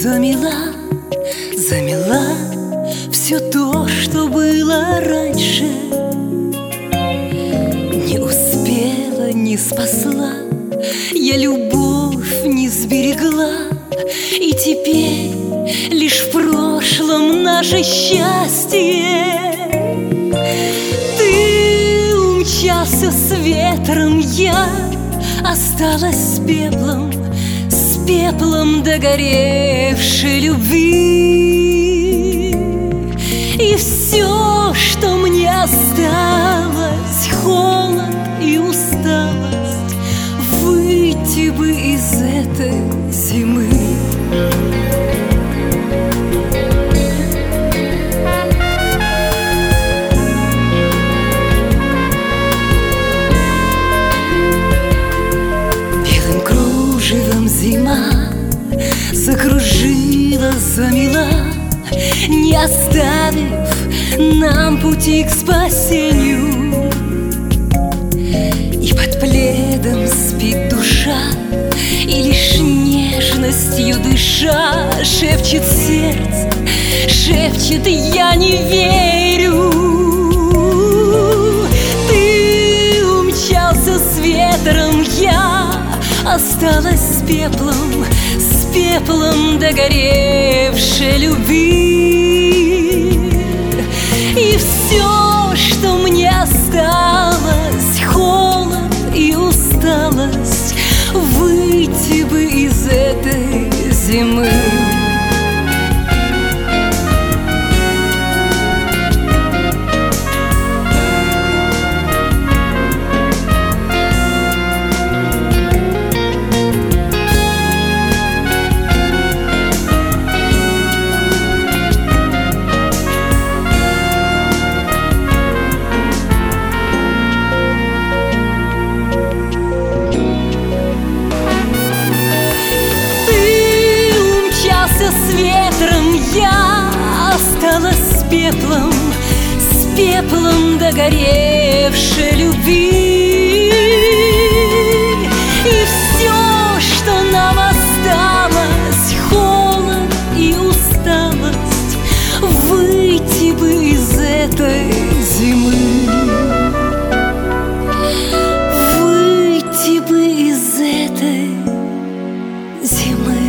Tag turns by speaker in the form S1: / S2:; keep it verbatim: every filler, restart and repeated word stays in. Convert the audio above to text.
S1: замела, замела все то, что было раньше. Не успела, не спасла, я любовь не сберегла. И теперь лишь в прошлом наше счастье. Ты умчался с ветром, я осталась с пеплом, с пеплом догоревшей любви. И все, что мне осталось, холод и усталость. Выйти бы из этой зимы. Белым кружевом зима закружила, замела, не оставив нам пути к спасению. И под пледом спит душа, и лишь нежностью дыша шепчет сердце, шепчет: я не верю. Ты умчался с ветром, я осталась с пеплом, с пеплом догоревшей любви. И все, что мне осталось, холод и усталость. Выйти бы из этой зимы. С ветром, я осталась с пеплом, с пеплом догоревшей любви. И все, что нам осталось, холод и усталость. Выйти бы из этой зимы. Выйти бы из этой зимы.